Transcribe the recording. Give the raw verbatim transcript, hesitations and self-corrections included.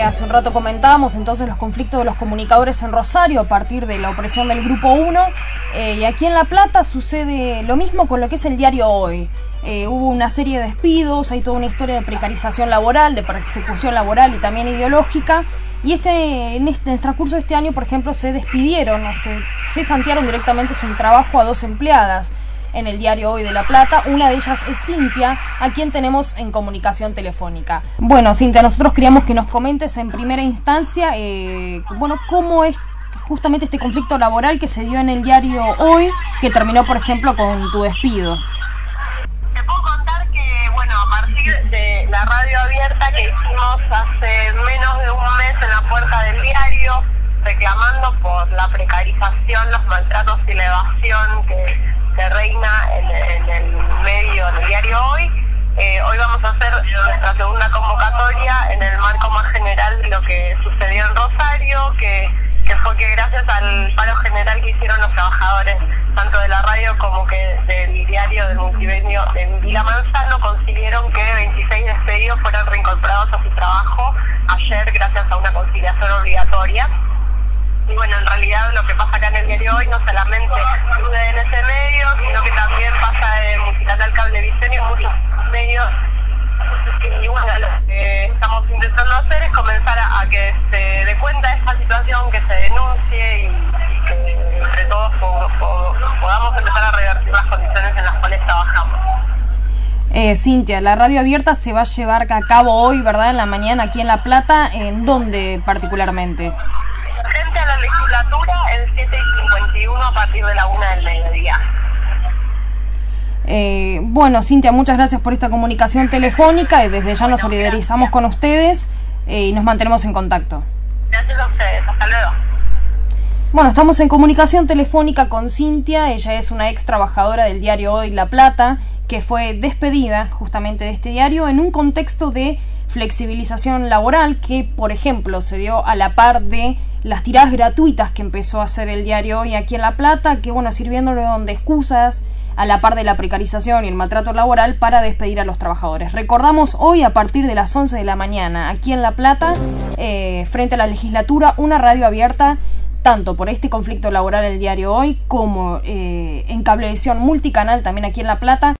hace un rato comentábamos entonces los conflictos de los comunicadores en Rosario a partir de la opresión del Grupo uno, eh, y aquí en La Plata sucede lo mismo con lo que es el diario Hoy. Eh, hubo una serie de despidos, hay toda una historia de precarización laboral, de persecución laboral y también ideológica, y este en, este, en el transcurso de este año, por ejemplo, se despidieron, o se, se santearon directamente su trabajo a dos empleadas en el diario Hoy de La Plata. Una de ellas es Cintia, a quien tenemos en comunicación telefónica. Bueno, Cintia, nosotros queríamos que nos comentes en primera instancia, eh, bueno, cómo es justamente este conflicto laboral que se dio en el diario Hoy, que terminó, por ejemplo, con tu despido. Te puedo contar que, bueno, a partir de la radio abierta que hicimos hace menos de un mes en la puerta del diario, reclamando por la precarización, los maltratos y la evasión que que reina en, en el medio, en el diario Hoy. Eh, hoy vamos a hacer nuestra segunda convocatoria en el marco más general de lo que sucedió en Rosario, que, que fue que gracias al paro general que hicieron los trabajadores, tanto de la radio como que del diario, del multimedio de Vila Manzano, consiguieron que veintiséis despedidos fueran reincorporados a su trabajo ayer gracias a una conciliación obligatoria. Y bueno, en realidad lo que pasa acá en el diario Hoy no solamente sucede en ese medio, sino que también pasa en Multicanal Cablevisión y en muchos medios. Y bueno, lo que estamos intentando hacer es comenzar a, a que se dé cuenta de esta situación, que se denuncie y, y que entre todos po, po, podamos empezar a revertir las condiciones en las cuales trabajamos. Eh, Cintia, la radio abierta se va a llevar a cabo hoy, ¿verdad? En la mañana aquí en La Plata. ¿En dónde particularmente? Frente a la legislatura, el siete y cincuenta y uno a partir de la una del mediodía. Eh, bueno, Cintia, muchas gracias por esta comunicación telefónica y desde ya nos solidarizamos con ustedes eh, y nos mantenemos en contacto. Gracias a ustedes, hasta luego. Bueno, estamos en comunicación telefónica con Cintia. Ella es una ex trabajadora del diario Hoy La Plata, que fue despedida justamente de este diario en un contexto de flexibilización laboral que, por ejemplo, se dio a la par de las tiradas gratuitas que empezó a hacer el diario Hoy aquí en La Plata, que bueno, sirviéndole de excusas a la par de la precarización y el maltrato laboral para despedir a los trabajadores. Recordamos, hoy a partir de las once de la mañana aquí en La Plata, eh, frente a la legislatura, una radio abierta tanto por este conflicto laboral del diario Hoy como eh, en Cablevisión Multicanal también aquí en La Plata.